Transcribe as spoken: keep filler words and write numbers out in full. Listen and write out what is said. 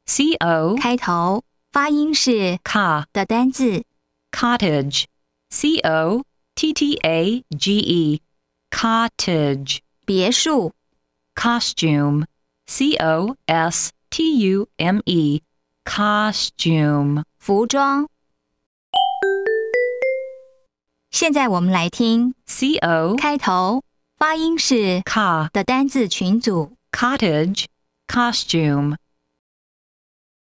C O 开头，发音是 Ka 的单字 Cottage C O T T A G E Cottage 别墅 Costume C O S T U M E Costume 服装。现在我们来听 C O 开头，发音是 Ka 的单字群组。 Cottage Costume